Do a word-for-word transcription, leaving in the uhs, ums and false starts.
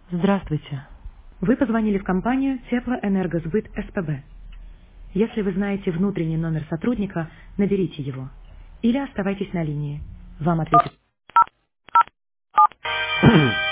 Здравствуйте. Вы позвонили в компанию Теплоэнергосбыт СПБ. Если вы знаете внутренний номер сотрудника, наберите его. Или оставайтесь на линии. Вам ответят.